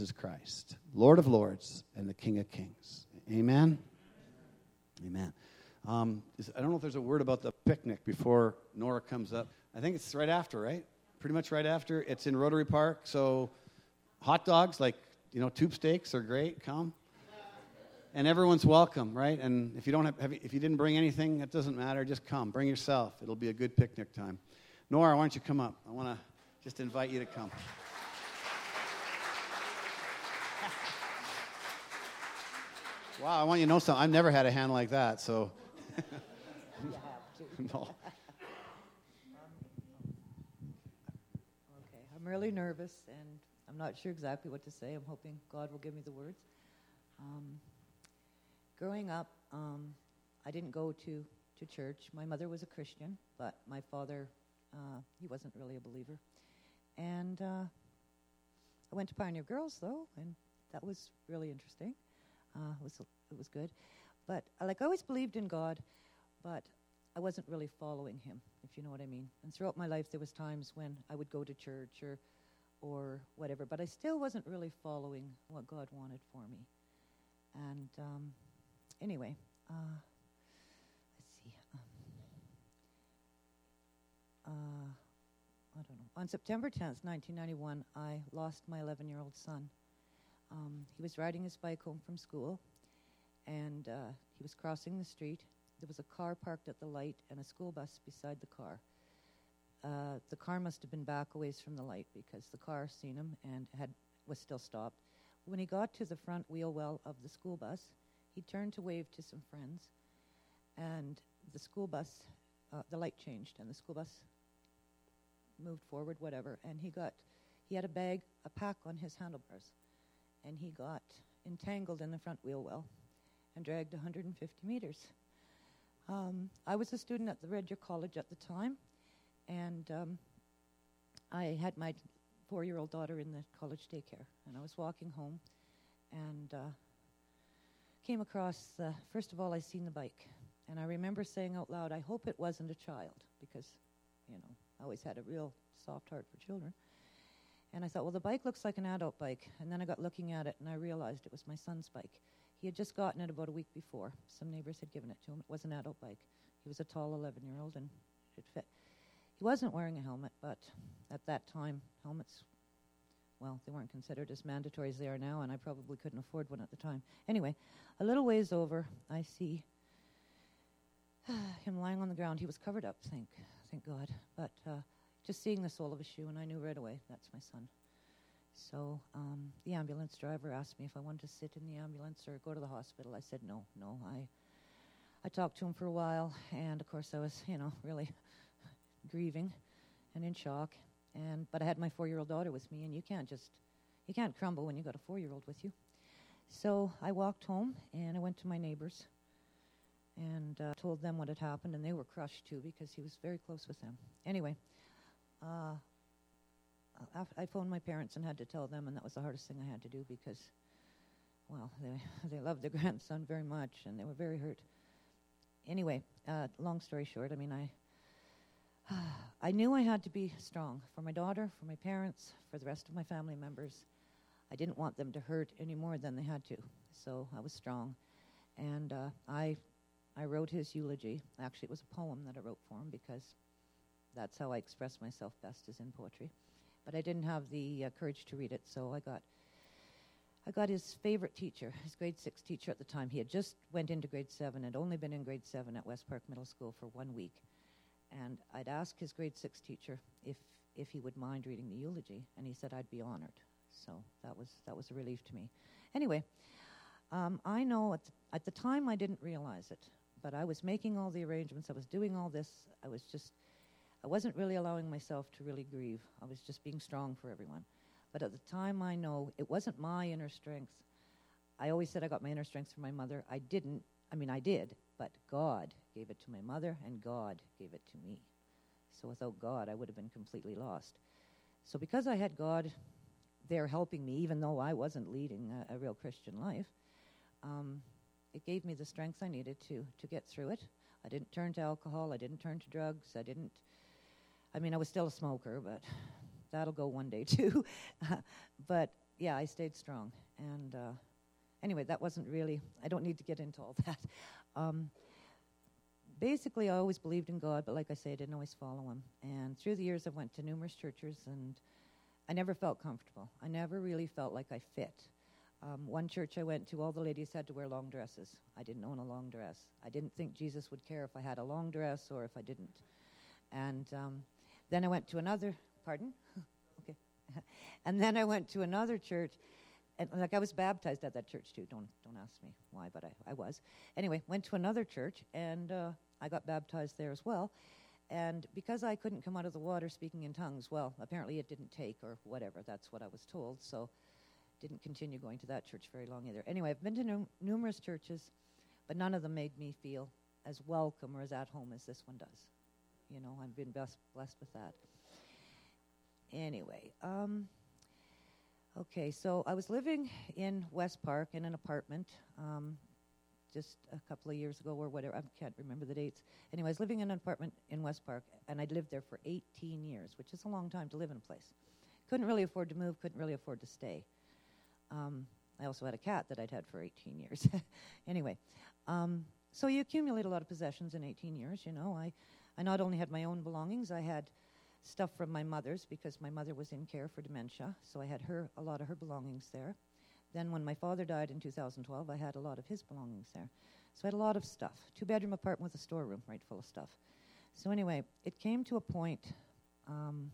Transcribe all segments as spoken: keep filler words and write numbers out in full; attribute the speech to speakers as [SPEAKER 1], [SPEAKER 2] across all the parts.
[SPEAKER 1] Jesus Christ, Lord of Lords and the King of Kings. Amen? Amen. Um, is, I don't know if there's a word about the picnic before Nora comes up. I think it's right after, right? Pretty much right after. It's in Rotary Park, so hot dogs, like, you know, tube steaks are great. Come. And everyone's welcome, right? And if you don't have, have, if you didn't bring anything, it doesn't matter. Just come. Bring yourself. It'll be a good picnic time. Nora, why don't you come up? I want to just invite you to come. Wow, I want you to know something. I've never had a hand like that, so.
[SPEAKER 2] You have to.
[SPEAKER 1] No.
[SPEAKER 2] Okay, I'm really nervous, and I'm not sure exactly what to say. I'm hoping God will give me the words. Um, growing up, um, I didn't go to, to church. My mother was a Christian, but my father, uh, he wasn't really a believer. And uh, I went to Pioneer Girls, though, and that was really interesting. Uh, it was it was good, but uh, like I always believed in God, but I wasn't really following Him, if you know what I mean. And throughout my life, there was times when I would go to church or or whatever, but I still wasn't really following what God wanted for me. And um, anyway, uh, let's see. Um, uh, I don't know. On September tenth, nineteen ninety-one, I lost my eleven-year-old son. Um, he was riding his bike home from school, and uh, he was crossing the street. There was a car parked at the light and a school bus beside the car. Uh, the car must have been back a ways from the light because the car seen him and had was still stopped. When he got to the front wheel well of the school bus, he turned to wave to some friends, and the school bus, uh, the light changed, and the school bus moved forward, whatever, and he got, he had a bag, a pack on his handlebars, and he got entangled in the front wheel well and dragged one hundred fifty meters. Um, I was a student at the Red Deer College at the time, and um, I had my four-year-old daughter in the college daycare, and I was walking home and uh, came across, uh, first of all, I seen the bike, and I remember saying out loud, I hope it wasn't a child, because, you know, I always had a real soft heart for children. And I thought, well, the bike looks like an adult bike. And then I got looking at it, and I realized it was my son's bike. He had just gotten it about a week before. Some neighbors had given it to him. It was an adult bike. He was a tall eleven-year-old, and it fit. He wasn't wearing a helmet, but at that time, helmets, well, they weren't considered as mandatory as they are now, and I probably couldn't afford one at the time. Anyway, a little ways over, I see him lying on the ground. He was covered up, thank, thank God. But uh, just seeing the sole of his shoe, and I knew right away, that's my son. So um, the ambulance driver asked me if I wanted to sit in the ambulance or go to the hospital. I said no, no. I I talked to him for a while, and of course I was, you know, really grieving and in shock. And but I had my four-year-old daughter with me, and you can't just, you can't crumble when you got a four-year-old with you. So I walked home, and I went to my neighbors and uh, told them what had happened, and they were crushed too because he was very close with them. Anyway. Uh, I phoned my parents and had to tell them, and that was the hardest thing I had to do because, well, they they loved their grandson very much, and they were very hurt. Anyway, uh, long story short, I mean, I I knew I had to be strong for my daughter, for my parents, for the rest of my family members. I didn't want them to hurt any more than they had to, so I was strong. And uh, I I wrote his eulogy. Actually, it was a poem that I wrote for him because that's how I express myself best, is in poetry. But I didn't have the uh, courage to read it, so I got I got his favorite teacher, his grade six teacher at the time. He had just went into grade seven, had only been in grade seven at West Park Middle School for one week. And I'd ask his grade six teacher if if he would mind reading the eulogy, and he said I'd be honored. So that was that was a relief to me. Anyway, um, I know at the, at the time I didn't realize it, but I was making all the arrangements. I was doing all this. I was just I wasn't really allowing myself to really grieve. I was just being strong for everyone. But at the time, I know it wasn't my inner strength. I always said I got my inner strength from my mother. I didn't. I mean, I did, but God gave it to my mother, and God gave it to me. So without God, I would have been completely lost. So because I had God there helping me, even though I wasn't leading a, a real Christian life, um, it gave me the strength I needed to to get through it. I didn't turn to alcohol. I didn't turn to drugs. I didn't I mean, I was still a smoker, but that'll go one day too. But, yeah, I stayed strong. And uh, anyway, that wasn't really, I don't need to get into all that. Um, basically, I always believed in God, but like I say, I didn't always follow him. And through the years, I went to numerous churches, and I never felt comfortable. I never really felt like I fit. Um, one church I went to, all the ladies had to wear long dresses. I didn't own a long dress. I didn't think Jesus would care if I had a long dress or if I didn't. And um, then I went to another, pardon? Okay. And then I went to another church, and like I was baptized at that church too. Don't don't ask me why, but I, I was. Anyway, went to another church, and uh, I got baptized there as well. And because I couldn't come out of the water speaking in tongues, well, apparently it didn't take or whatever. That's what I was told. So didn't continue going to that church very long either. Anyway, I've been to num- numerous churches, but none of them made me feel as welcome or as at home as this one does. You know, I've been best blessed with that. Anyway, um, okay, so I was living in West Park in an apartment um, just a couple of years ago or whatever. I can't remember the dates. Anyway, I was living in an apartment in West Park, and I'd lived there for eighteen years, which is a long time to live in a place. Couldn't really afford to move, couldn't really afford to stay. Um, I also had a cat that I'd had for eighteen years. Anyway, um, so you accumulate a lot of possessions in eighteen years, you know. I, I not only had my own belongings, I had stuff from my mother's because my mother was in care for dementia, so I had her a lot of her belongings there. Then when my father died in two thousand twelve, I had a lot of his belongings there. So I had a lot of stuff. Two-bedroom apartment with a storeroom right full of stuff. So anyway, it came to a point... Um,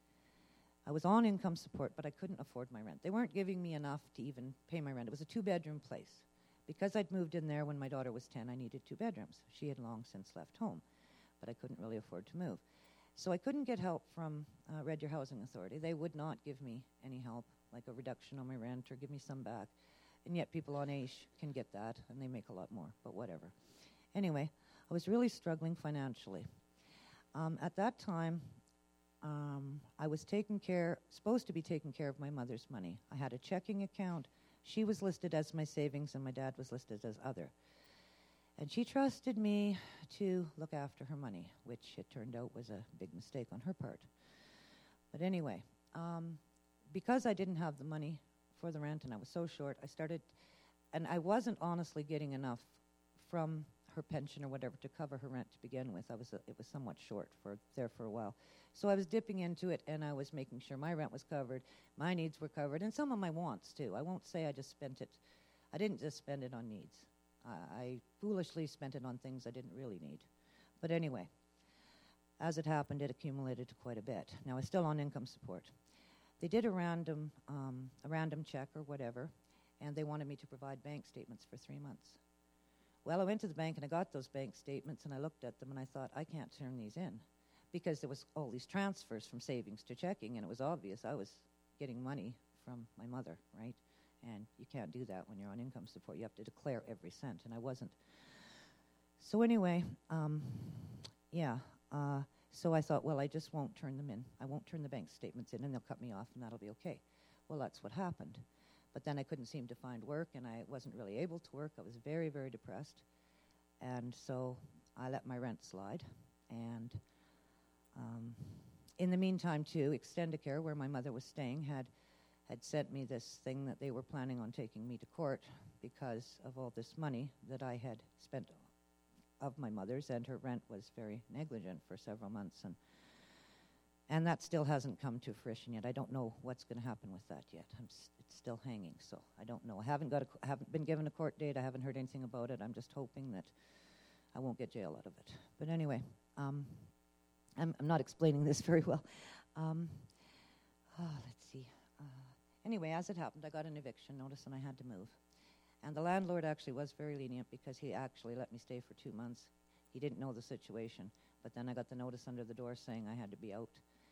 [SPEAKER 2] I was on income support, but I couldn't afford my rent. They weren't giving me enough to even pay my rent. It was a two-bedroom place. Because I'd moved in there when my daughter was ten, I needed two bedrooms. She had long since left home, but I couldn't really afford to move. So I couldn't get help from uh, Red Deer Housing Authority. They would not give me any help, like a reduction on my rent or give me some back. And yet people on A I S H can get that, and they make a lot more, but whatever. Anyway, I was really struggling financially. Um, at that time... Um, I was taking care, supposed to be taking care of my mother's money. I had a checking account. She was listed as my savings, and my dad was listed as other. And she trusted me to look after her money, which it turned out was a big mistake on her part. But anyway, um, because I didn't have the money for the rent and I was so short, I started, and I wasn't honestly getting enough from her pension or whatever to cover her rent to begin with. I was, uh, it was somewhat short for there for a while. So I was dipping into it, and I was making sure my rent was covered, my needs were covered, and some of my wants, too. I won't say I just spent it. I didn't just spend it on needs. Uh, I foolishly spent it on things I didn't really need. But anyway, as it happened, it accumulated to quite a bit. Now, I was still on income support. They did a random, um, a random check or whatever, and they wanted me to provide bank statements for three months. Well, I went to the bank, and I got those bank statements, and I looked at them, and I thought, I can't turn these in. Because there was all these transfers from savings to checking, and it was obvious I was getting money from my mother, right? And you can't do that when you're on income support. You have to declare every cent, and I wasn't. So anyway, um, yeah, uh, so I thought, well, I just won't turn them in. I won't turn the bank statements in, and they'll cut me off, and that'll be okay. Well, that's what happened. But then I couldn't seem to find work, and I wasn't really able to work. I was very, very depressed. And so I let my rent slide, and... Um, in the meantime, too, Extendicare, where my mother was staying, had had sent me this thing that they were planning on taking me to court because of all this money that I had spent of my mother's, and her rent was very negligent for several months, and and that still hasn't come to fruition yet. I don't know what's going to happen with that yet. I'm s- it's still hanging, so I don't know. I haven't got a, I haven't been given a court date. I haven't heard anything about it. I'm just hoping that I won't get jail out of it. But anyway. Um, I'm, I'm not explaining this very well. Um, oh, let's see. Uh, anyway, as it happened, I got an eviction notice and I had to move. And the landlord actually was very lenient because he actually let me stay for two months. He didn't know the situation. But then I got the notice under the door saying I had to be out.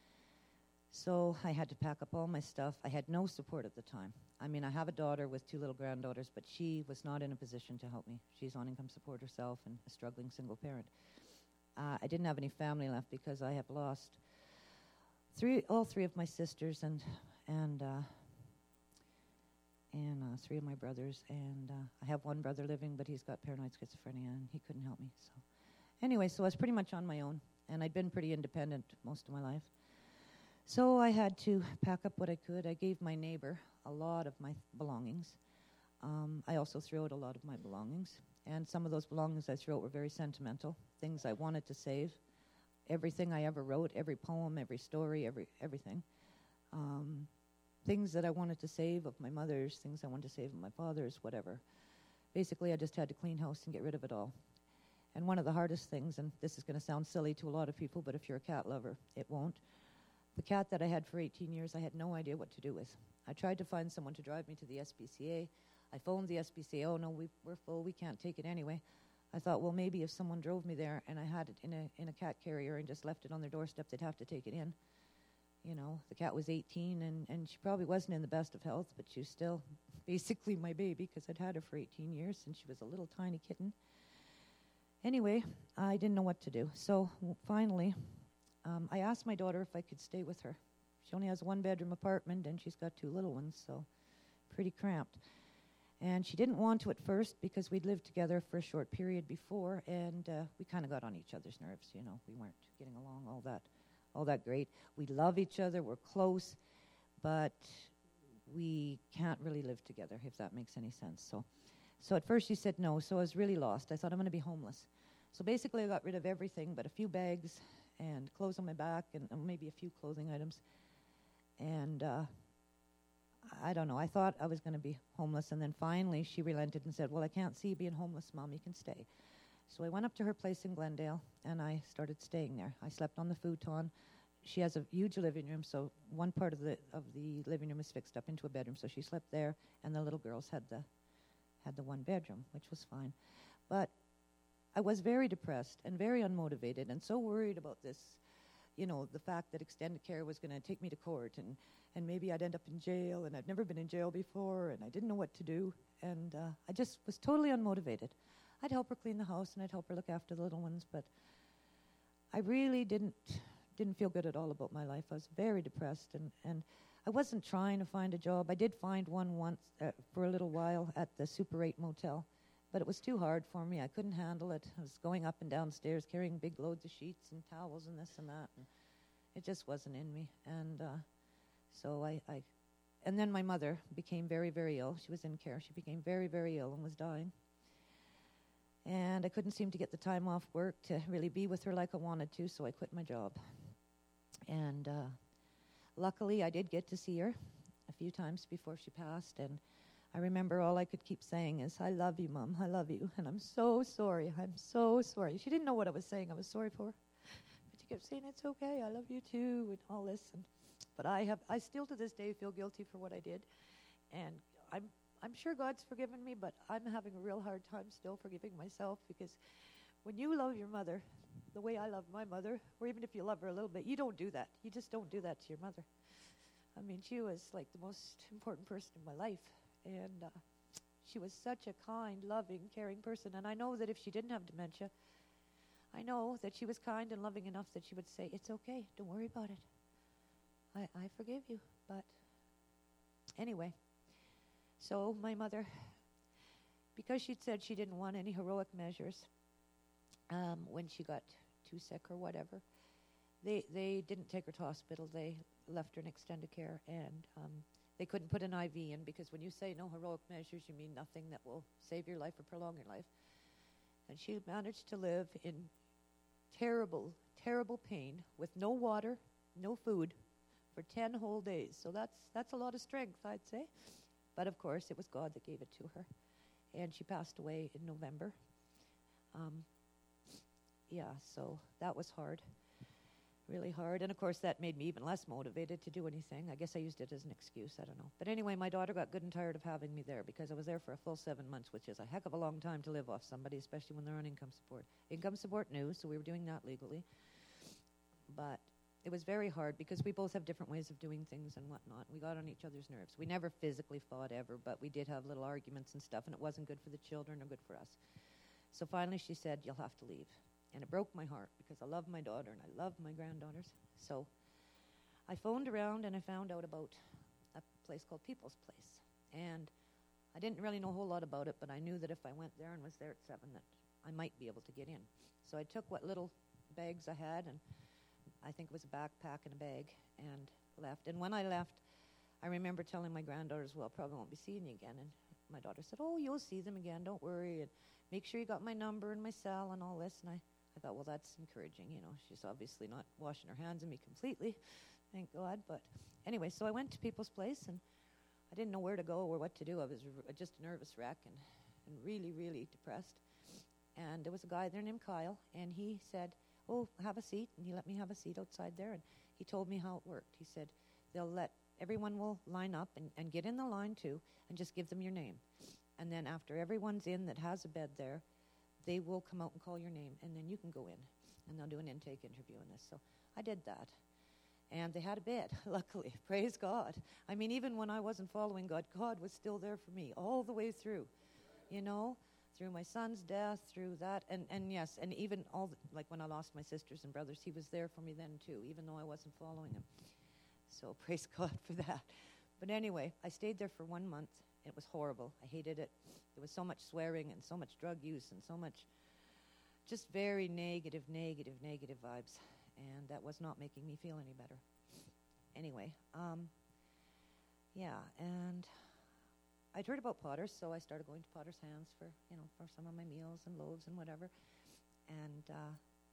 [SPEAKER 2] So I had to pack up all my stuff. I had no support at the time. I mean, I have a daughter with two little granddaughters, but she was not in a position to help me. She's on income support herself and a struggling single parent. Uh, I didn't have any family left because I have lost three, all three of my sisters and and uh, and uh, three of my brothers. And uh, I have one brother living, but he's got paranoid schizophrenia, and he couldn't help me. So anyway, so I was pretty much on my own, and I'd been pretty independent most of my life. So I had to pack up what I could. I gave my neighbor a lot of my belongings. Um, I also threw out a lot of my belongings. And some of those belongings I threw out were very sentimental, things I wanted to save. Everything I ever wrote, every poem, every story, every everything. Um, things that I wanted to save of my mother's, things I wanted to save of my father's, whatever. Basically, I just had to clean house and get rid of it all. And one of the hardest things, and this is going to sound silly to a lot of people, but if you're a cat lover, it won't. The cat that I had for eighteen years, I had no idea what to do with. I tried to find someone to drive me to the S P C A. I phoned the S P C A, oh no, we, we're full, we can't take it anyway. I thought, well, maybe if someone drove me there and I had it in a in a cat carrier and just left it on their doorstep, they'd have to take it in. You know, the cat was eighteen, and, and she probably wasn't in the best of health, but she was still basically my baby because I'd had her for eighteen years since she was a little tiny kitten. Anyway, I didn't know what to do. So w- finally, um, I asked my daughter if I could stay with her. She only has a one-bedroom apartment, and she's got two little ones, so pretty cramped. And she didn't want to at first because we'd lived together for a short period before, and uh, we kind of got on each other's nerves. You know, we weren't getting along all that, all that great. We love each other, we're close, but we can't really live together, if that makes any sense. So, so at first she said no. So I was really lost. I thought, I'm going to be homeless. So basically, I got rid of everything but a few bags and clothes on my back and uh, maybe a few clothing items. And uh, I don't know. I thought I was going to be homeless, and then finally she relented and said, well, I can't see you being homeless, Mom. You can stay. So I went up to her place in Glendale, and I started staying there. I slept on the futon. She has a huge living room, so one part of the of the living room is fixed up into a bedroom. So she slept there, and the little girls had the had the one bedroom, which was fine. But I was very depressed and very unmotivated, and so worried about this, you know, the fact that extended care was going to take me to court, and, and maybe I'd end up in jail, and I'd never been in jail before, and I didn't know what to do, and uh, I just was totally unmotivated. I'd help her clean the house, and I'd help her look after the little ones, but I really didn't didn't feel good at all about my life. I was very depressed, and, and I wasn't trying to find a job. I did find one once uh, for a little while at the Super eight Motel, but it was too hard for me. I couldn't handle it. I was going up and down stairs carrying big loads of sheets and towels and this and that, and it just wasn't in me. And uh, so I, I, and then my mother became very, very ill. She was in care. She became very, very ill and was dying. And I couldn't seem to get the time off work to really be with her like I wanted to, so I quit my job. And uh, luckily, I did get to see her a few times before she passed, and I remember all I could keep saying is, I love you, Mom, I love you, and I'm so sorry, I'm so sorry. She didn't know what I was saying I was sorry for, but she kept saying, it's okay, I love you too, and all this. And, but I have, I still to this day feel guilty for what I did, and I'm I'm sure God's forgiven me, but I'm having a real hard time still forgiving myself, because when you love your mother the way I love my mother, or even if you love her a little bit, you don't do that. You just don't do that to your mother. I mean, she was like the most important person in my life, and uh, she was such a kind, loving, caring person, and I know that if she didn't have dementia, I know that she was kind and loving enough that she would say, it's okay, don't worry about it. I, I forgive you, but anyway. So my mother, because she'd said she didn't want any heroic measures um, when she got too sick or whatever, they they didn't take her to hospital. They left her in extended care, and um, they couldn't put an I V in, because when you say no heroic measures, you mean nothing that will save your life or prolong your life. And she managed to live in terrible, terrible pain with no water, no food for ten whole days. So that's that's a lot of strength, I'd say. But, of course, it was God that gave it to her. And she passed away in November. Um, yeah, so that was hard, really hard. And, of course, that made me even less motivated to do anything. I guess I used it as an excuse. I don't know. But anyway, my daughter got good and tired of having me there, because I was there for a full seven months, which is a heck of a long time to live off somebody, especially when they're on income support. Income support new, so we were doing that legally. But it was very hard, because we both have different ways of doing things and whatnot. We got on each other's nerves. We never physically fought ever, but we did have little arguments and stuff, and it wasn't good for the children or good for us. So finally she said, you'll have to leave. And it broke my heart, because I love my daughter and I love my granddaughters. So I phoned around and I found out about a place called People's Place. And I didn't really know a whole lot about it, but I knew that if I went there and was there at seven, that I might be able to get in. So I took what little bags I had, and I think it was a backpack and a bag, and left. And when I left, I remember telling my granddaughters, well, I probably won't be seeing you again. And my daughter said, oh, you'll see them again, don't worry. And make sure you got my number and my cell and all this. And I, I thought, well, that's encouraging. You know, she's obviously not washing her hands of me completely, thank God. But anyway, so I went to People's Place, and I didn't know where to go or what to do. I was r- just a nervous wreck and, and really, really depressed. And there was a guy there named Kyle, and he said, oh, have a seat. And he let me have a seat outside there, and he told me how it worked. He said, they'll let, everyone will line up and, and get in the line too, and just give them your name. And then after everyone's in that has a bed there, they will come out and call your name, and then you can go in, and they'll do an intake interview on this. So I did that. And they had a bed, luckily. Praise God. I mean, even when I wasn't following God, God was still there for me all the way through, you know, through my son's death, through that. And, and yes, and even all, the, like when I lost my sisters and brothers, he was there for me then too, even though I wasn't following him. So praise God for that. But anyway, I stayed there for one month. It was horrible. I hated it. There was so much swearing and so much drug use and so much just very negative, negative, negative vibes. And that was not making me feel any better. Anyway, um, yeah, and I'd heard about Potter's, so I started going to Potter's Hands for, you know, for some of my meals and loaves and whatever. And uh,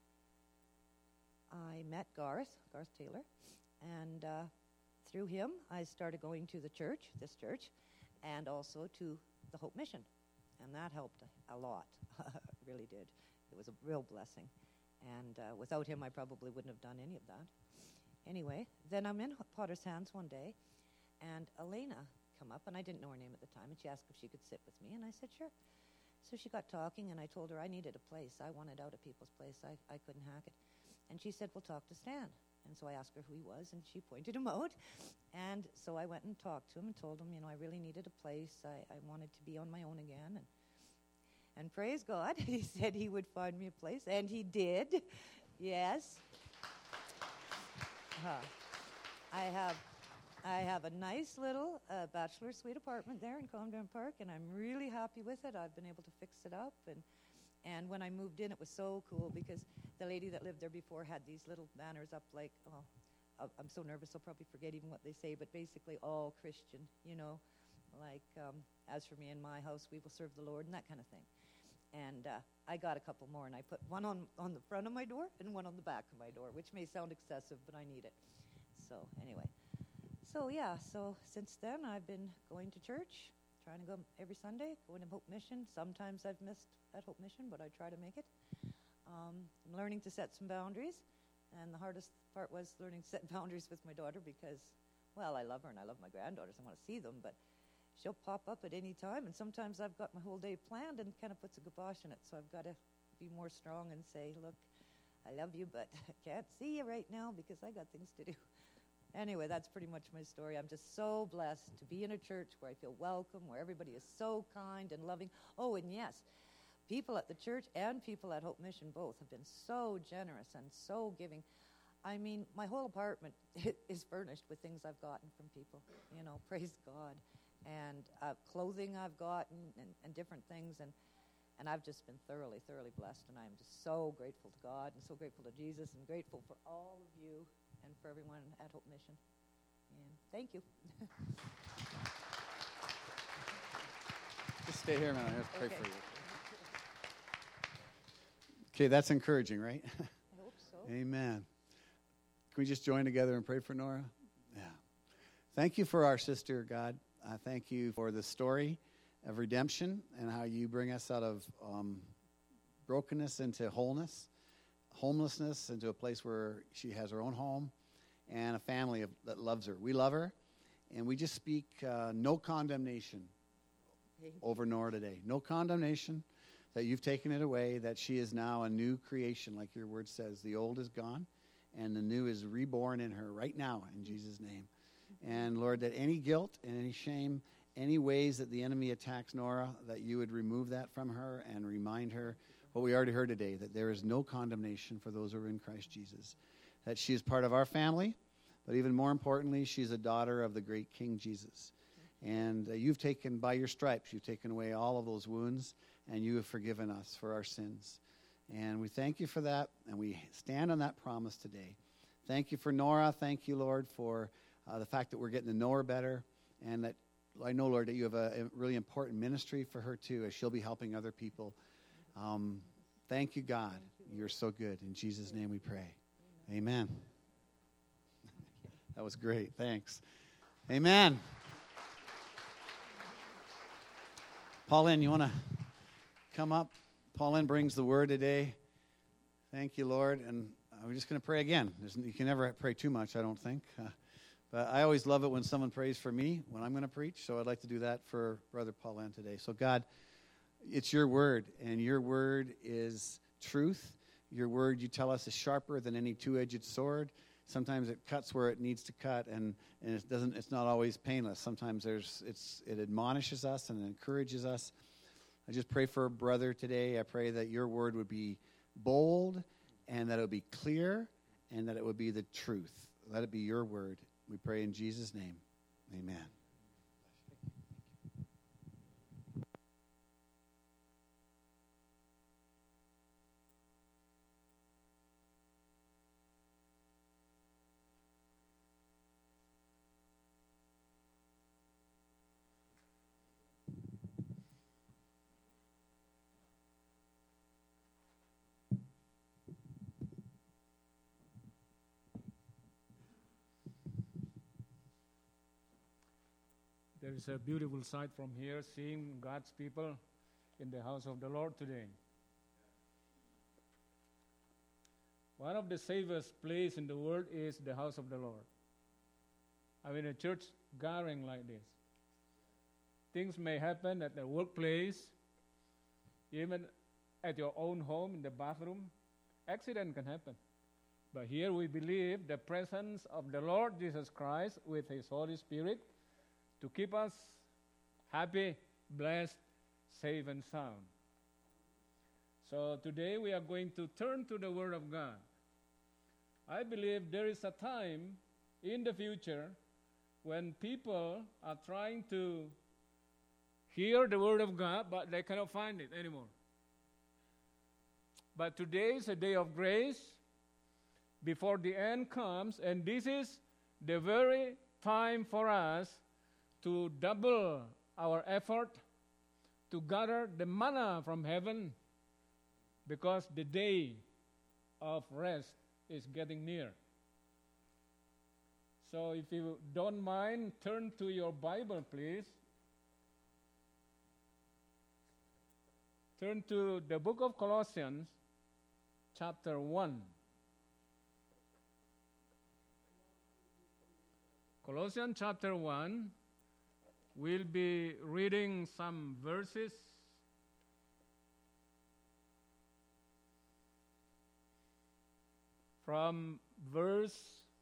[SPEAKER 2] I met Garth, Garth Taylor, and uh, through him, I started going to the church, this church, and also to the Hope Mission. And that helped a, a lot. It really did. It was a real blessing. And uh, without him, I probably wouldn't have done any of that. Anyway, then I'm in Potter's Hands one day, and Elena come up, and I didn't know her name at the time, and she asked if she could sit with me, and I said, sure. So she got talking, and I told her I needed a place. I wanted out of People's Place. I, I couldn't hack it. And she said, well, talk to Stan. And so I asked her who he was, and she pointed him out. And so I went and talked to him and told him, you know, I really needed a place. I, I wanted to be on my own again. And And praise God, he said he would find me a place, and he did. Yes. Uh, I have I have a nice little uh, bachelor suite apartment there in Comdown Park, and I'm really happy with it. I've been able to fix it up, and and when I moved in, it was so cool because the lady that lived there before had these little banners up like, oh, I'm so nervous I'll probably forget even what they say, but basically all Christian, you know, like, um, as for me and my house, we will serve the Lord, and that kind of thing. And uh, I got a couple more, and I put one on, on the front of my door and one on the back of my door, which may sound excessive, but I need it. So anyway, so yeah, so since then I've been going to church, trying to go every Sunday, going to Hope Mission. Sometimes I've missed at Hope Mission, but I try to make it. Um, I'm learning to set some boundaries, and the hardest part was learning to set boundaries with my daughter because, well, I love her and I love my granddaughters. I want to see them, but she'll pop up at any time, and sometimes I've got my whole day planned and kind of puts a kibosh in it, so I've got to be more strong and say, look, I love you, but I can't see you right now because I got things to do. Anyway, that's pretty much my story. I'm just so blessed to be in a church where I feel welcome, where everybody is so kind and loving. Oh, and yes, people at the church and people at Hope Mission both have been so generous and so giving. I mean, my whole apartment is furnished with things I've gotten from people, you know, praise God. And uh, clothing I've gotten and, and different things. And, and I've just been thoroughly, thoroughly blessed. And I'm just so grateful to God and so grateful to Jesus and grateful for all of you and for everyone at Hope Mission. And thank you.
[SPEAKER 1] Just stay here a minute. I have to pray
[SPEAKER 2] Okay.
[SPEAKER 1] for you. Okay, that's encouraging, right?
[SPEAKER 2] I hope so.
[SPEAKER 1] Amen. Can we just join together and pray for Nora? Yeah. Thank you for our sister, God. I thank you for the story of redemption and how you bring us out of um, brokenness into wholeness, homelessness into a place where she has her own home and a family of, that loves her. We love her, and we just speak uh, no condemnation over Nora today. No condemnation, that you've taken it away, that she is now a new creation, like your word says. The old is gone, and the new is reborn in her right now, in Jesus' name. And, Lord, that any guilt and any shame, any ways that the enemy attacks Nora, that you would remove that from her and remind her what we already heard today, that there is no condemnation for those who are in Christ Jesus, that she is part of our family, but even more importantly, she's a daughter of the great King Jesus. And uh, you've taken, by your stripes, you've taken away all of those wounds, and you have forgiven us for our sins. And we thank you for that, and we stand on that promise today. Thank you for Nora. Thank you, Lord, for uh, the fact that we're getting to know her better, and that I know, Lord, that you have a, a really important ministry for her too, as she'll be helping other people. Um, thank you, God. You're so good. In Jesus' name we pray. Amen. That was great. Thanks. Amen. Pauline, you want to come up? Pauline brings the word today. Thank you, Lord. And we're just going to pray again. There's, you can never pray too much, I don't think. Uh, but I always love it when someone prays for me when I'm going to preach. So I'd like to do that for Brother Pauline today. So God, it's your word, and your word is truth. Your word, you tell us, is sharper than any two-edged sword. Sometimes it cuts where it needs to cut, and, and it doesn't. It's not always painless. Sometimes there's it's it admonishes us and encourages us. I just pray for a brother today. I pray that your word would be bold, and that it would be clear, and that it would be the truth. Let it be your word. We pray in Jesus' name. Amen.
[SPEAKER 3] There is a beautiful sight from here, seeing God's people in the house of the Lord today. One of the safest places in the world is the house of the Lord. I mean, a church gathering like this. Things may happen at the workplace, even at your own home, in the bathroom. Accident can happen. But here we believe the presence of the Lord Jesus Christ with His Holy Spirit to keep us happy, blessed, safe, and sound. So today we are going to turn to the Word of God. I believe there is a time in the future when people are trying to hear the Word of God, but they cannot find it anymore. But today is a day of grace before the end comes, and this is the very time for us to double our effort to gather the manna from heaven, because the day of rest is getting near. So if you don't mind, turn to your Bible, please. Turn to the book of Colossians, chapter one. Colossians chapter one. We'll be reading some verses. From verse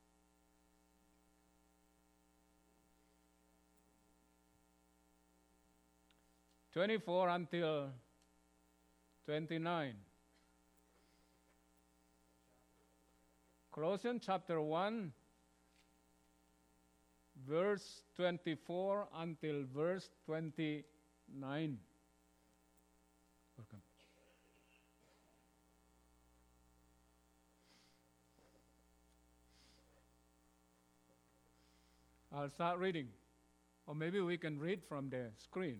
[SPEAKER 3] twenty-four until twenty-nine. Colossians chapter one, verse twenty-four until verse twenty-nine. Welcome. I'll start reading, or maybe we can read from the screen.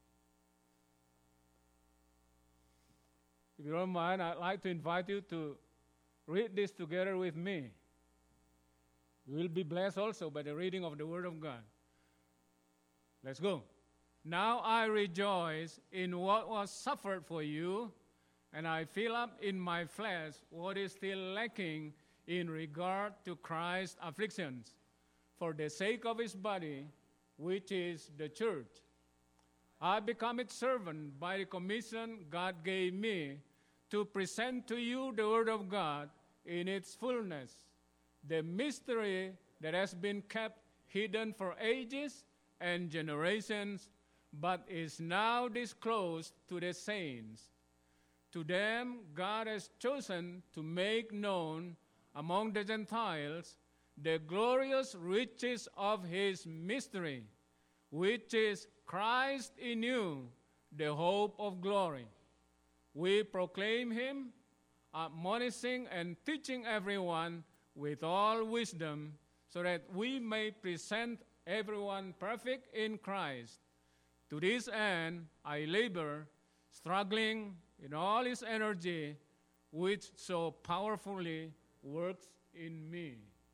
[SPEAKER 3] If you don't mind, I'd like to invite you to read this together with me. You will be blessed also by the reading of the Word of God. Let's go. Now I rejoice in what was suffered for you, and I fill up in my flesh what is still lacking in regard to Christ's afflictions, for the sake of his body, which is the church. I become its servant by the commission God gave me to present to you the Word of God in its fullness, the mystery that has been kept hidden for ages and generations, but is now disclosed to the saints. To them God has chosen to make known among the Gentiles the glorious riches of his mystery, which is Christ in you, the hope of glory. We proclaim him, admonishing and teaching everyone with all wisdom, so that we may present everyone perfect in Christ. To this end, I labor, struggling in all His energy, which so powerfully works in me.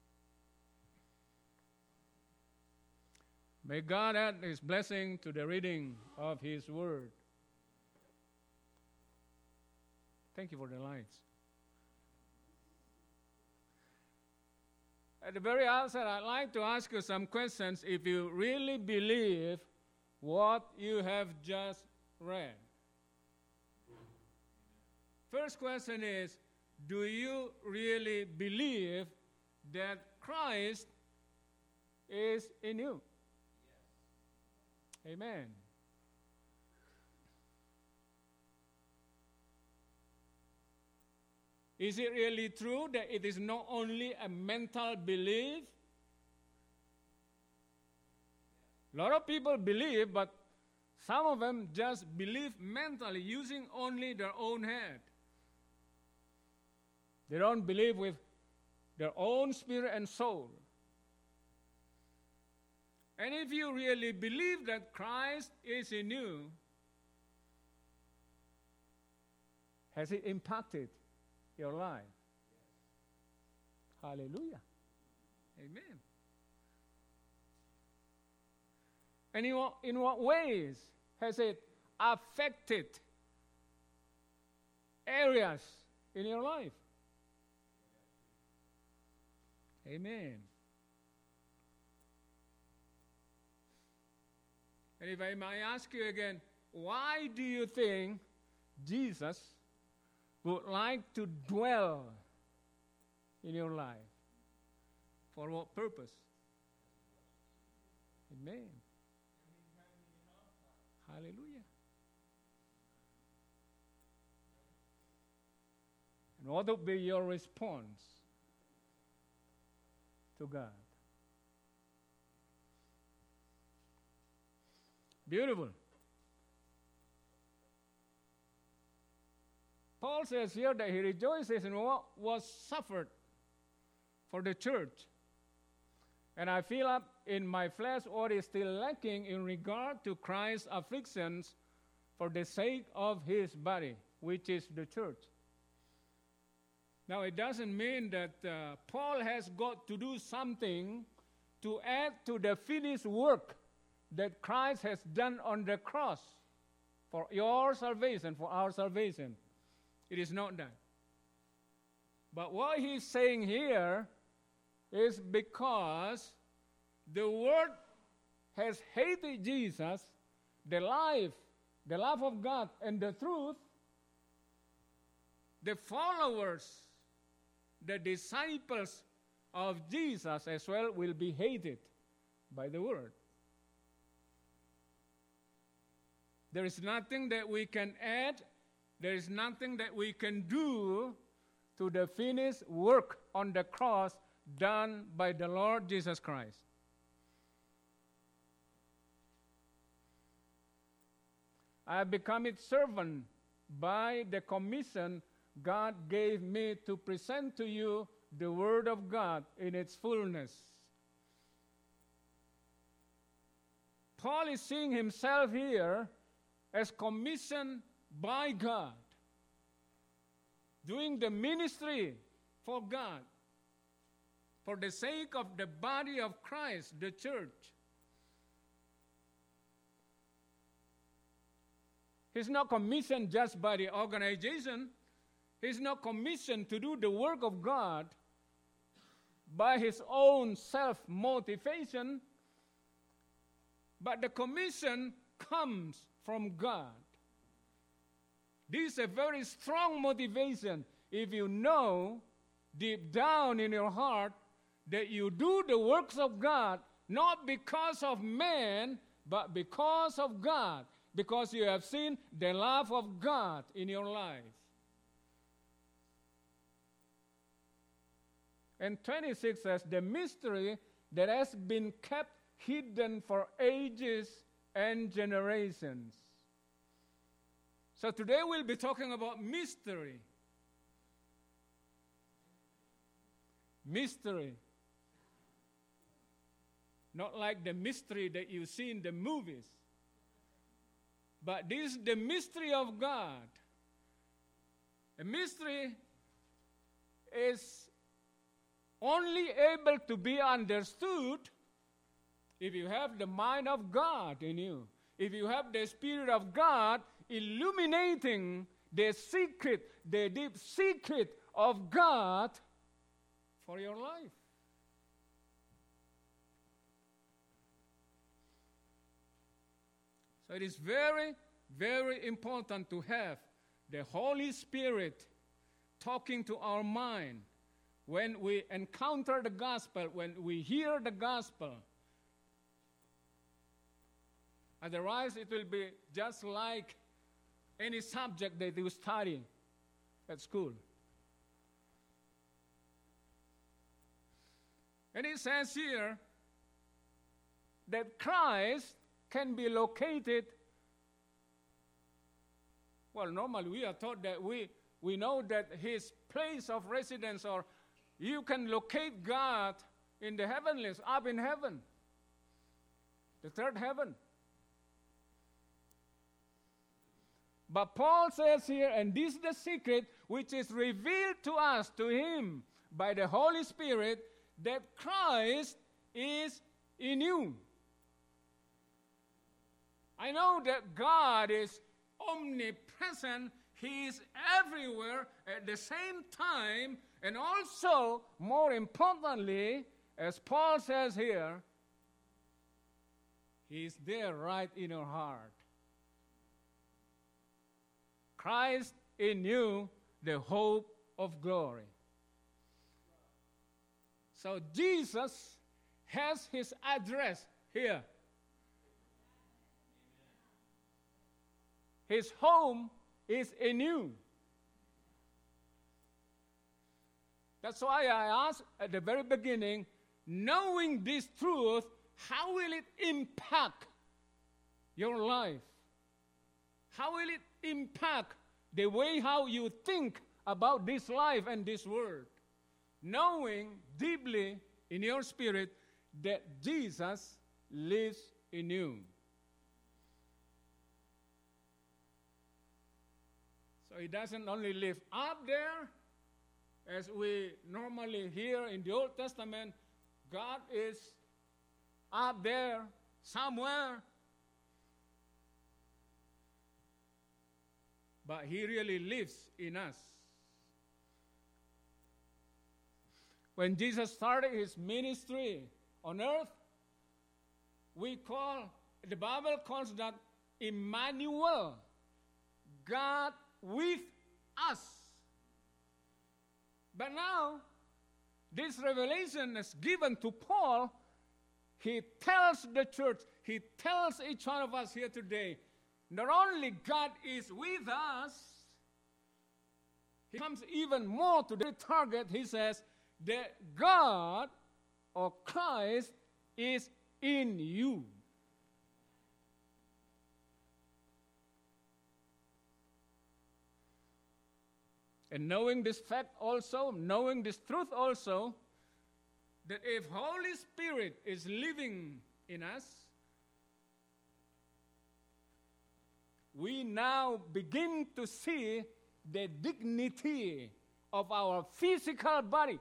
[SPEAKER 3] May God add His blessing to the reading of His Word. Thank you for the lights. At the very outset, I'd like to ask you some questions if you really believe what you have just read. First question is, do you really believe that Christ is in you? Yes. Amen. Is it really true that it is not only a mental belief? A lot of people believe, but some of them just believe mentally, using only their own head. They don't believe with their own spirit and soul. And if you really believe that Christ is in you, has it impacted your life? Yes. Hallelujah. Amen. And in what, in what ways has it affected areas in your life? Amen. And if I may ask you again, why do you think Jesus would like to dwell in your life? For what purpose? Amen. Hallelujah. And what would be your response to God? Beautiful. Paul says here that he rejoices in what was suffered for the church. And I feel up in my flesh what is still lacking in regard to Christ's afflictions for the sake of his body, which is the church. Now, it doesn't mean that uh, Paul has got to do something to add to the finished work that Christ has done on the cross for your salvation, for our salvation. It is not done. But what he's saying here is because the world has hated Jesus, the life, the love of God, and the truth, the followers, the disciples of Jesus as well will be hated by the world. There is nothing that we can add, there is nothing that we can do to the finished work on the cross done by the Lord Jesus Christ. I have become its servant by the commission God gave me to present to you the Word of God in its fullness. Paul is seeing himself here as commissioned by God, doing the ministry for God, for the sake of the body of Christ, the church. He's not commissioned just by the organization. He's not commissioned to do the work of God by his own self-motivation, but the commission comes from God. This is a very strong motivation if you know deep down in your heart that you do the works of God not because of man, but because of God, because you have seen the love of God in your life. And twenty-six says, the mystery that has been kept hidden for ages and generations. So today we'll be talking about mystery. Mystery. not like the mystery that you see in the movies. But this is the mystery of God. A mystery is only able to be understood if you have the mind of God in you. If you have the Spirit of God illuminating the secret, the deep secret of God for your life. So it is very, very important to have the Holy Spirit talking to our mind when we encounter the gospel, when we hear the gospel. Otherwise, it will be just like any subject that you study at school. And it says here that Christ can be located. Well, normally we are taught that we, we know that his place of residence, or you can locate God in the heavenlies, up in heaven, the third heaven. But Paul says here, and this is the secret which is revealed to us, to him, by the Holy Spirit, that Christ is in you. I know that God is omnipresent. He is everywhere at the same time. And also, more importantly, as Paul says here, he is there right in your heart. Christ in you, the hope of glory. So Jesus has his address here. His home is in you. That's why I asked at the very beginning, knowing this truth, how will it impact your life? How will it impact the way how you think about this life and this world? Knowing deeply in your spirit that Jesus lives in you. So he doesn't only live up there, as we normally hear in the Old Testament. God is up there somewhere. But he really lives in us. When Jesus started his ministry on earth, we call, the Bible calls that Emmanuel, God with us. But now, this revelation is given to Paul. He tells the church, he tells each one of us here today, not only God is with us, he comes even more to the target. He says that God or Christ is in you. And knowing this fact also, knowing this truth also, that if Holy Spirit is living in us, we now begin to see the dignity of our physical body.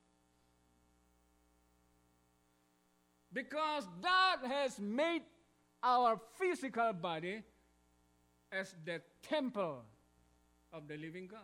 [SPEAKER 3] Because God has made our physical body as the temple of the living God.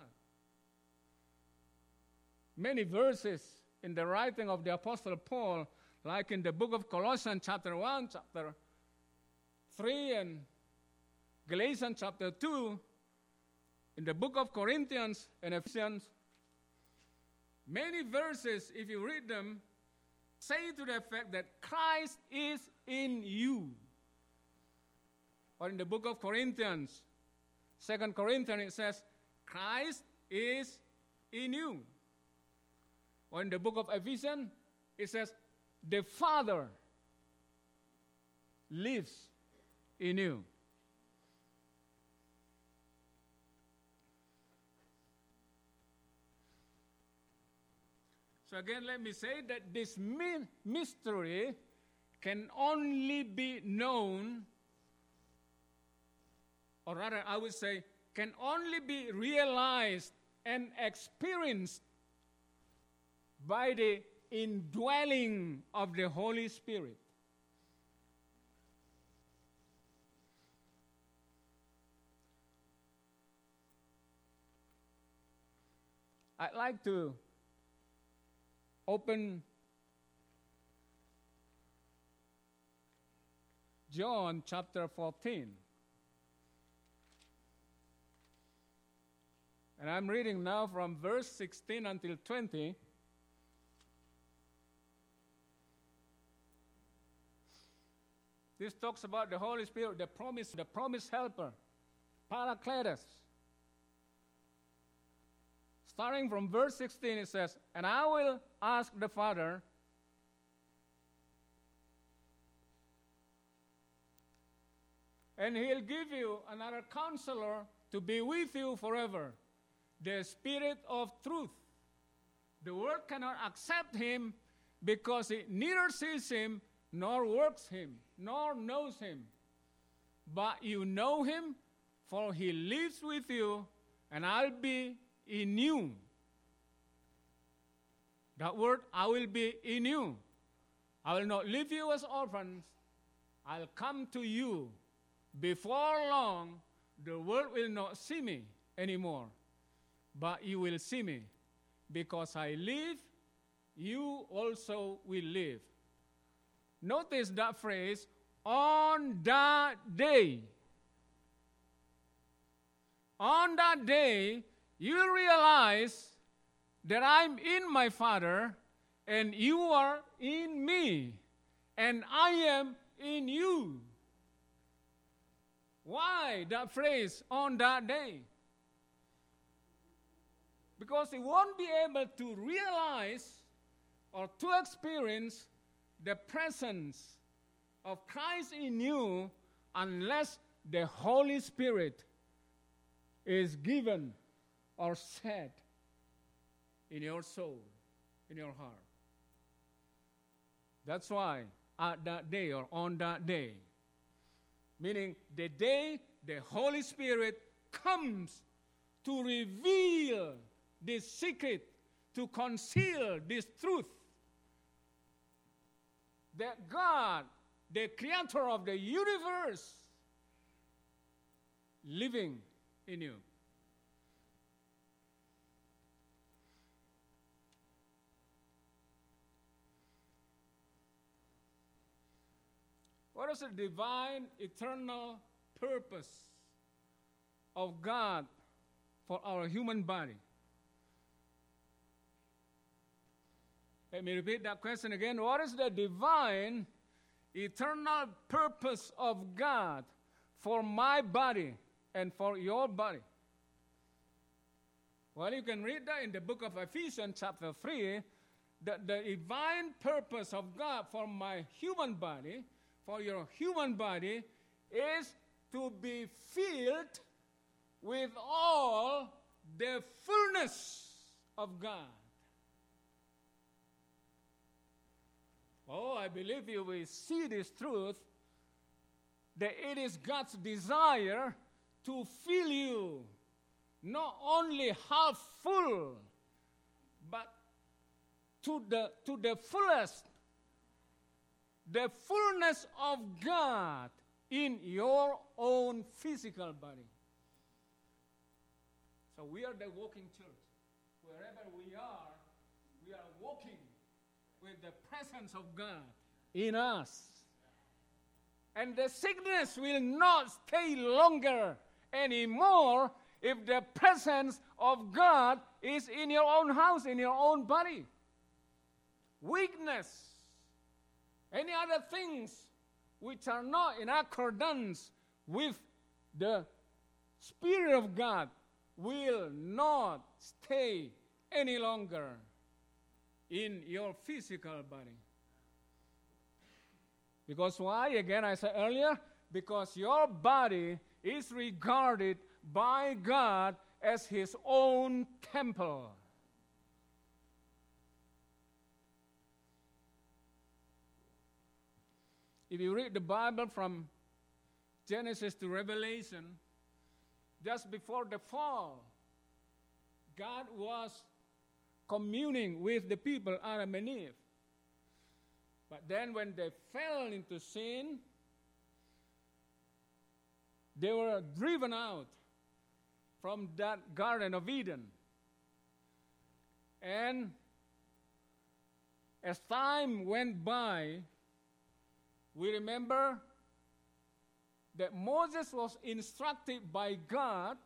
[SPEAKER 3] Many verses in the writing of the Apostle Paul, like in the book of Colossians chapter one, chapter three, and Galatians chapter two, in the book of Corinthians and Ephesians, many verses, if you read them, say to the effect that Christ is in you. Or in the book of Corinthians, Second Corinthians, it says, Christ is in you. Or in the book of Ephesians, it says, the Father lives in you. So again, let me say that this mystery can only be known, or rather, I would say, can only be realized and experienced by the indwelling of the Holy Spirit. I'd like to open John chapter fourteen. And I'm reading now from verse sixteen until twenty. This talks about the Holy Spirit, the promise, the promised helper, Paracletus. Starting from verse sixteen, it says, "And I will ask the Father, and He'll give you another counselor to be with you forever, the Spirit of truth. The world cannot accept Him because it neither sees Him nor works Him, nor knows Him. But you know Him, for He lives with you, and I'll be in you." That word, "I will be in you." I will not leave you as orphans. I'll come to you. Before long, the world will not see me anymore, but you will see me. Because I live, you also will live. Notice that phrase, "on that day." On that day, you'll realize that I'm in my Father, and you are in me, and I am in you. Why that phrase, "on that day"? Because you won't be able to realize or to experience the presence of Christ in you unless the Holy Spirit is given or set in your soul, in your heart. That's why at that day or on that day, meaning the day the Holy Spirit comes to reveal this secret, to conceal this truth, that God, the creator of the universe, living in you. What is the divine, eternal purpose of God for our human body? Let me repeat that question again. What is the divine, eternal purpose of God for my body and for your body? Well, you can read that in the book of Ephesians chapter three, that the divine purpose of God for my human body, for your human body, is to be filled with all the fullness of God. Oh, I believe you will see this truth, that it is God's desire to fill you not only half full, but to the, to the fullest, the fullness of God in your own physical body. So we are the walking church. Wherever we are, we are walking with the presence of God in us. And the sickness will not stay longer anymore if the presence of God is in your own house, in your own body. Weakness, any other things which are not in accordance with the Spirit of God will not stay any longer in your physical body. Because why? Again, I said earlier, because your body is regarded by God as His own temple. if you read the Bible from Genesis to Revelation, just before the fall, God was communing with the people, Adam and Eve. But then when they fell into sin, they were driven out from that Garden of Eden. And as time went by, we remember that Moses was instructed by God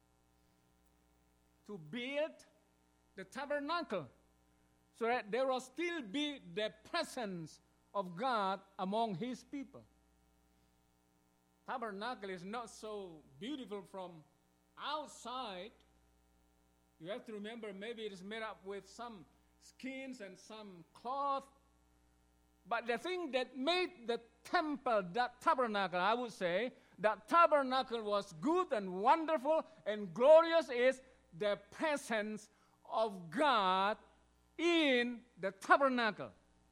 [SPEAKER 3] to build the tabernacle so that there will still be the presence of God among his people. Tabernacle is not so beautiful from outside. You have to remember, maybe it is made up with some skins and some cloth. But the thing that made the temple, that tabernacle, I would say, that tabernacle was good and wonderful and glorious is the presence of God in the tabernacle.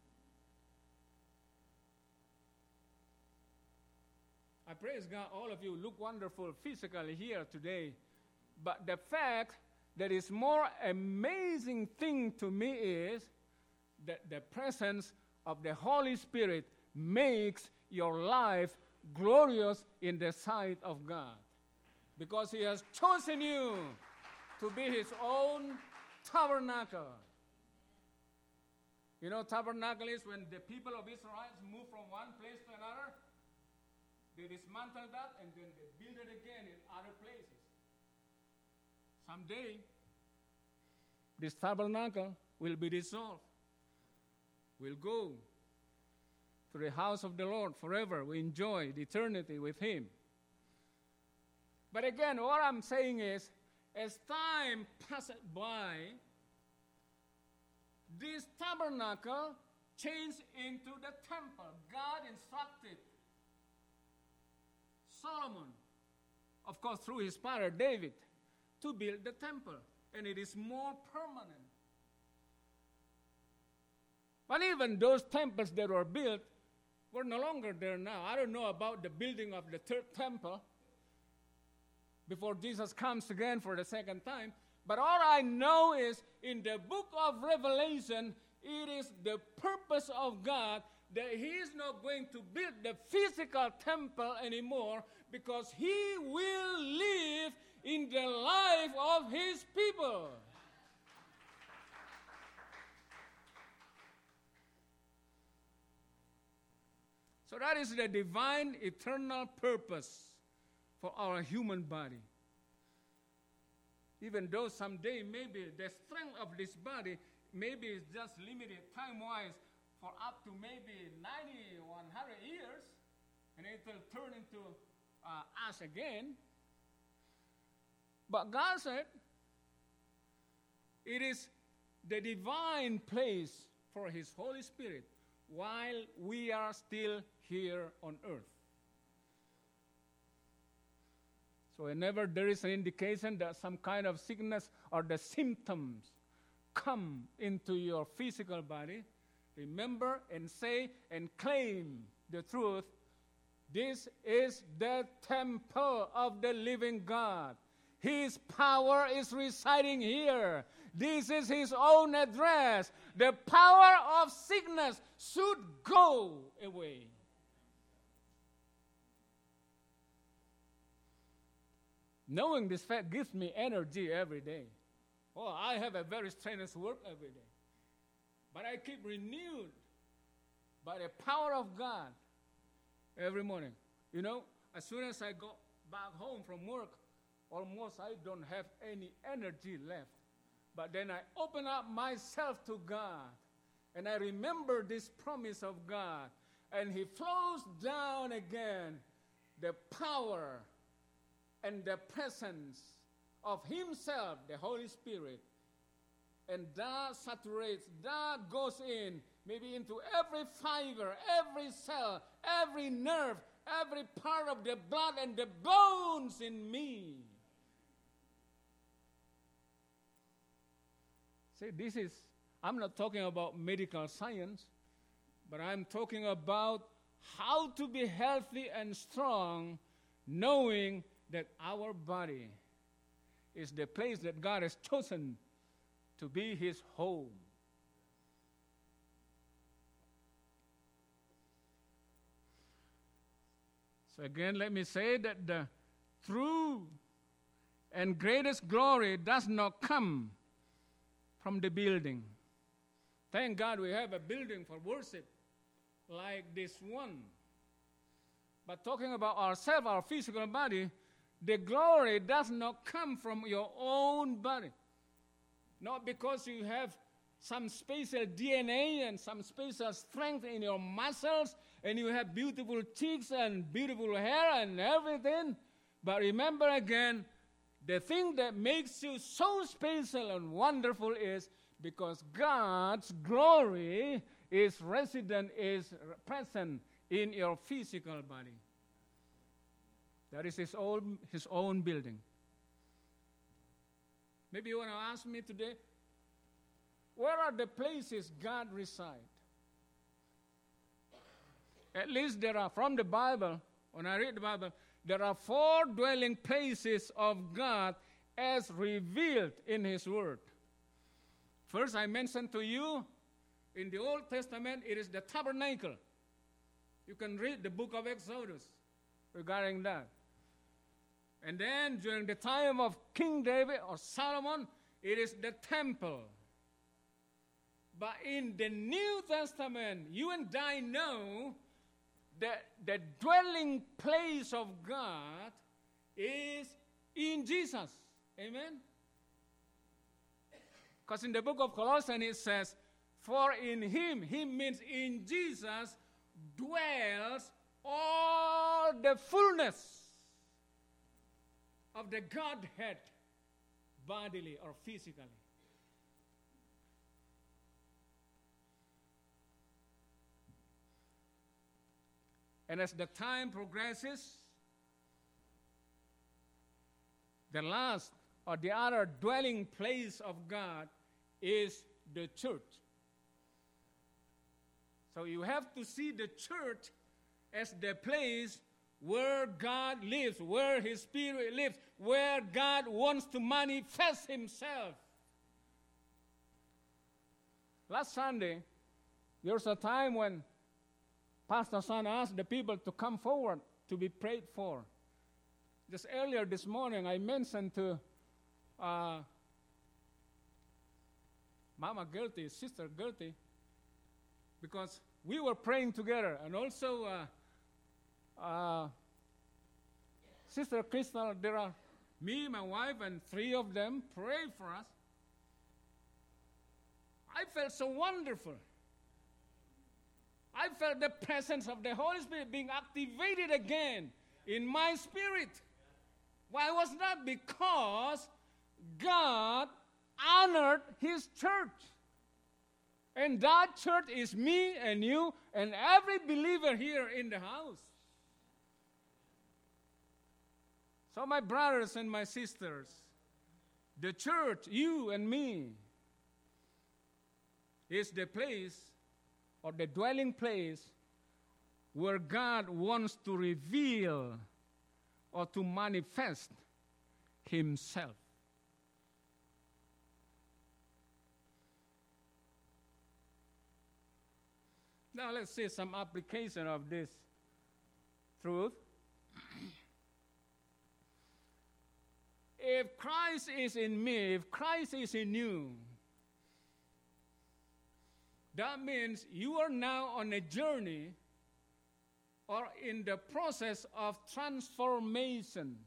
[SPEAKER 3] I praise God, all of you look wonderful physically here today. But the fact that is more amazing thing to me is that the presence of the Holy Spirit makes your life glorious in the sight of God. Because he has chosen you to be his own tabernacle. You know, tabernacle is when the people of Israel move from one place to another. They dismantle that and then they build it again in other places. Someday, this tabernacle will be dissolved. We'll go to the house of the Lord forever. We enjoy the eternity with him. But again, what I'm saying is, as time passes by, this tabernacle changed into the temple. God instructed Solomon, of course through his father David, to build the temple. And it is more permanent. But even those temples that were built were no longer there now. I don't know about the building of the third temple before Jesus comes again for the second time. But all I know is in the book of Revelation, it is the purpose of God that he is not going to build the physical temple anymore because he will live in the life of his people. So that is the divine eternal purpose for our human body. Even though someday maybe the strength of this body maybe is just limited time-wise for up to maybe ninety, one hundred years, and it will turn into uh, us again. But God said it is the divine place for his Holy Spirit while we are still here on earth. So whenever there is an indication that some kind of sickness or the symptoms come into your physical body, remember and say and claim the truth. This is the temple of the living God. His power is residing here. This is his own address. The power of sickness should go away. Knowing this fact gives me energy every day. Oh, I have a very strenuous work every day. But I keep renewed by the power of God every morning. You know, as soon as I go back home from work, almost I don't have any energy left. But then I open up myself to God, and I remember this promise of God, and he flows down again, the power and the presence of himself, the Holy Spirit. And that saturates, that goes in, maybe into every fiber, every cell, every nerve, every part of the blood and the bones in me. See, this is, I'm not talking about medical science, but I'm talking about how to be healthy and strong, knowing that our body is the place that God has chosen to be His home. So again, let me say that the true and greatest glory does not come from the building. Thank God we have a building for worship like this one. But talking about ourselves, our physical body, the glory does not come from your own body. Not because you have some special D N A and some special strength in your muscles and you have beautiful cheeks and beautiful hair and everything. But remember again, the thing that makes you so special and wonderful is because God's glory is resident, is present in your physical body. That is His own, His own building. Maybe you want to ask me today, where are the places God resides? At least there are, from the Bible, when I read the Bible, there are four dwelling places of God as revealed in His Word. First, I mentioned to you, in the Old Testament, it is the tabernacle. You can read the book of Exodus regarding that. And then, during the time of King David or Solomon, it is the temple. But in the New Testament, you and I know that the dwelling place of God is in Jesus. Amen? Because in the book of Colossians it says, for in Him, Him means in Jesus, dwells all the fullness of the Godhead, bodily or physically. And as the time progresses, the last or the other dwelling place of God is the church. So you have to see the church as the place where God lives, where His Spirit lives, where God wants to manifest Himself. Last Sunday, there was a time when Pastor Son asked the people to come forward to be prayed for. Just earlier this morning, I mentioned to uh, Mama Gertie, Sister Gertie, because we were praying together, and also uh, uh, Sister Crystal, there are me, my wife, and three of them prayed for us. I felt so wonderful. I felt the presence of the Holy Spirit being activated again in my spirit. Why was that? Because God honored His church. And that church is me and you and every believer here in the house. So my brothers and my sisters, the church, you and me, is the place or the dwelling place where God wants to reveal or to manifest Himself. Now let's see some application of this truth. If Christ is in me, if Christ is in you, that means you are now on a journey or in the process of transformation.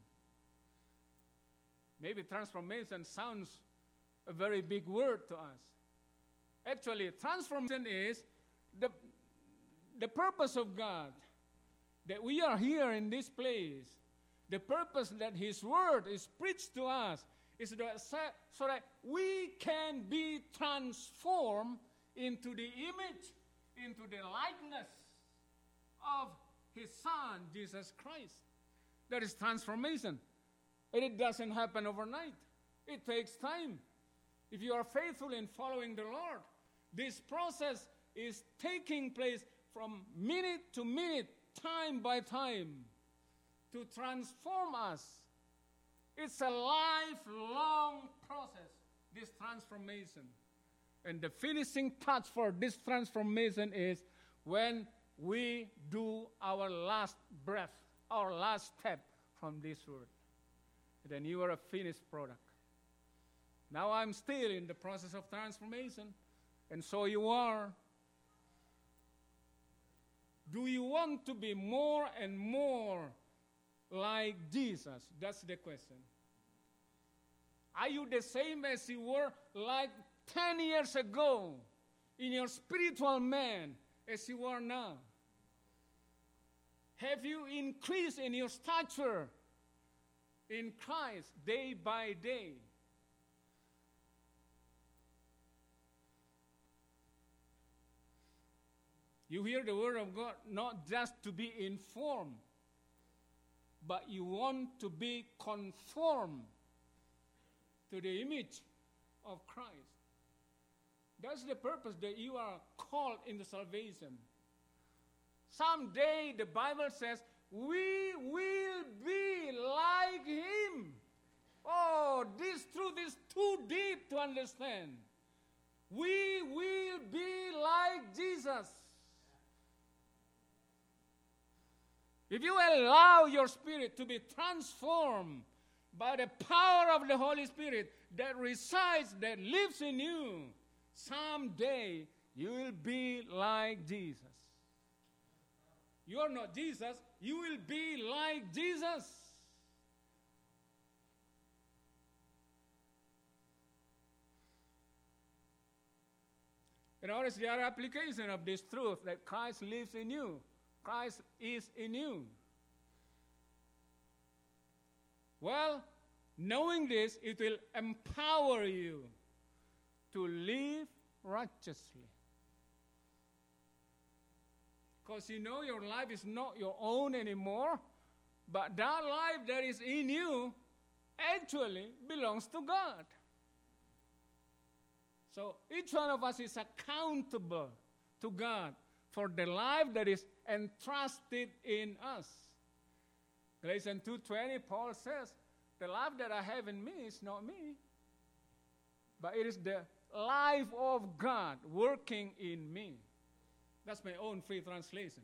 [SPEAKER 3] Maybe transformation sounds a very big word to us. Actually, transformation is the, the purpose of God, that we are here in this place. The purpose that His Word is preached to us is that, so that we can be transformed into the image, into the likeness of His Son, Jesus Christ. That is transformation. And it doesn't happen overnight. It takes time. If you are faithful in following the Lord, this process is taking place from minute to minute, time by time, to transform us. It's a lifelong process, this transformation. And the finishing touch for this transformation is when we do our last breath, our last step from this world. Then you are a finished product. Now I'm still in the process of transformation, and so you are. Do you want to be more and more like Jesus? That's the question. Are you the same as you were like ten years ago in your spiritual man as you are now? Have you increased in your stature in Christ day by day? You hear the word of God not just to be informed, but you want to be conformed to the image of Christ. That's the purpose that you are called into salvation. Someday the Bible says, we will be like him. Oh, this truth is too deep to understand. We will be like Jesus. If you allow your spirit to be transformed by the power of the Holy Spirit that resides, that lives in you, someday you will be like Jesus. You are not Jesus, you will be like Jesus. And notice the other application of this truth that Christ lives in you. Christ is in you. Well, knowing this, it will empower you to live righteously. Because you know your life is not your own anymore, but that life that is in you actually belongs to God. So each one of us is accountable to God for the life that is entrusted in us. Galatians two twenty, Paul says, the life that I have in me is not me, but it is the life of God working in me. That's my own free translation.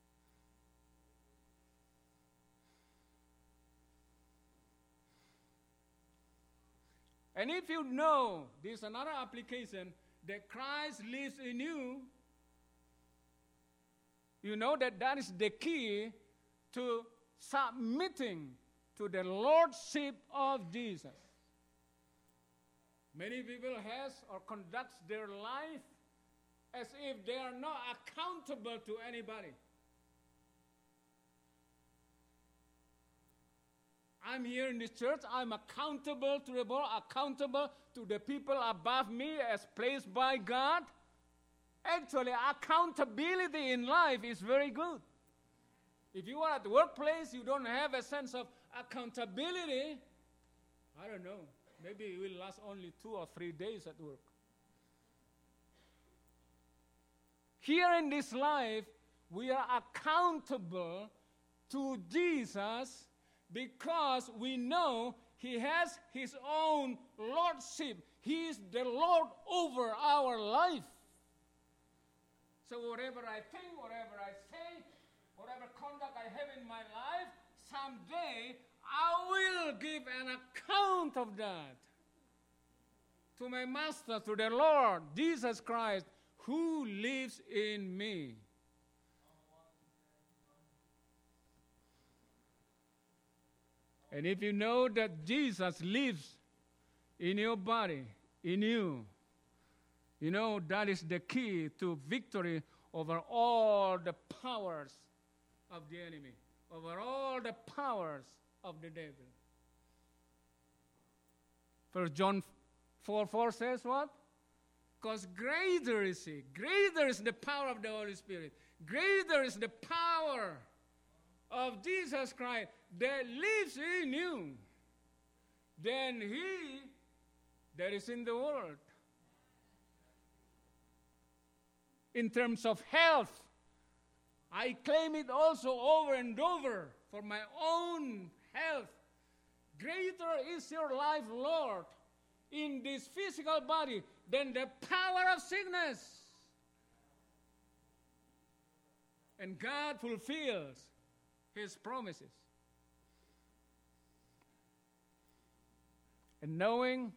[SPEAKER 3] And if you know, there's another application, that Christ lives in you, you know that that is the key to submitting to the lordship of Jesus. Many people has or conducts their life as if they are not accountable to anybody. I'm here in this church, I'm accountable to the board, accountable to the people above me as placed by God. Actually, accountability in life is very good. If you are at the workplace, you don't have a sense of accountability, I don't know, maybe it will last only two or three days at work. Here in this life, we are accountable to Jesus because we know he has his own lordship. He is the Lord over our life. So whatever I think, whatever I say, whatever conduct I have in my life, someday I will give an account of that to my Master, to the Lord, Jesus Christ, who lives in me. And if you know that Jesus lives in your body, in you, you know that is the key to victory over all the powers of the enemy, over all the powers of the devil. First John four four says what? Because greater is he, greater is the power of the Holy Spirit, greater is the power of Jesus Christ that lives in you than he that is in the world. In terms of health, I claim it also over and over for my own health. Greater is your life, Lord, in this physical body than the power of sickness. And God fulfills his promises. And knowing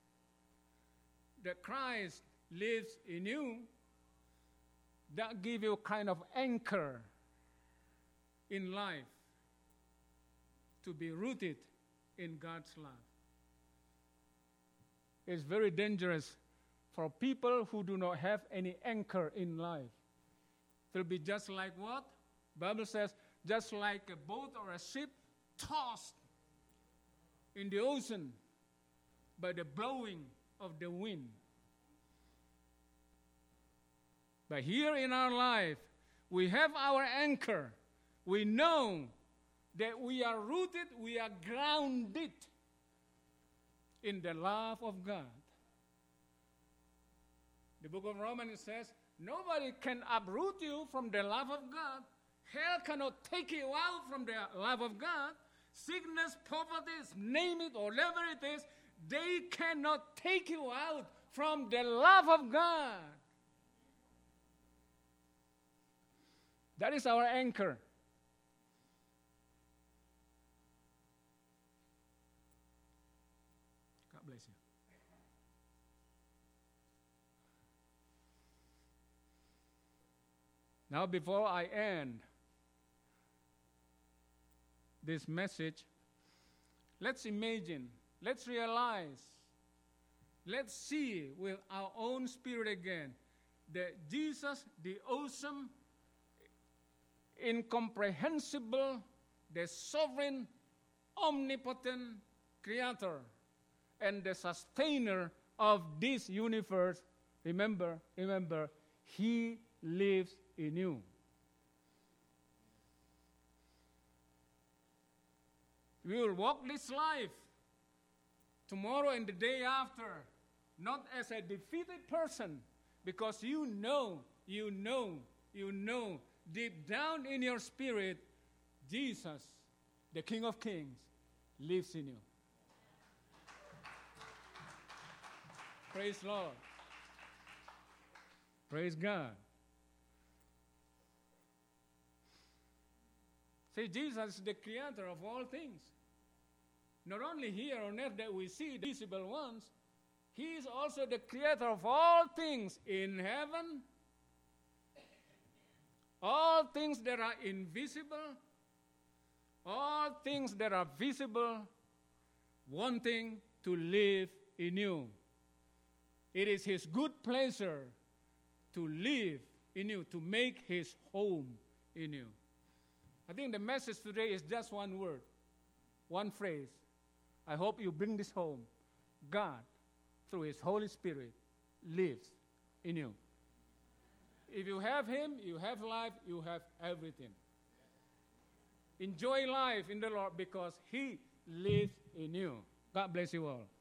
[SPEAKER 3] that Christ lives in you, that gives you a kind of anchor in life to be rooted in God's love. It's very dangerous for people who do not have any anchor in life. It will be just like what? The Bible says, just like a boat or a ship tossed in the ocean by the blowing of the wind. But here in our life, we have our anchor. We know that we are rooted, we are grounded in the love of God. The book of Romans says, nobody can uproot you from the love of God. Hell cannot take you out from the love of God. Sickness, poverty, name it, or whatever it is, they cannot take you out from the love of God. That is our anchor. God bless you. Now, before I end this message, let's imagine, let's realize, let's see with our own spirit again that Jesus, the awesome, incomprehensible, the sovereign, omnipotent creator and the sustainer of this universe, remember, remember, he lives in you. We will walk this life tomorrow and the day after, not as a defeated person, because you know, you know, you know, deep down in your spirit, Jesus, the King of Kings, lives in you. Praise Lord. Praise God. See, Jesus is the creator of all things. Not only here on earth that we see the visible ones, he is also the creator of all things in heaven, all things that are invisible, all things that are visible, wanting to live in you. It is his good pleasure to live in you, to make his home in you. I think the message today is just one word, one phrase. I hope you bring this home. God, through his Holy Spirit, lives in you. If you have him, you have life, you have everything. Enjoy life in the Lord because he lives in you. God bless you all.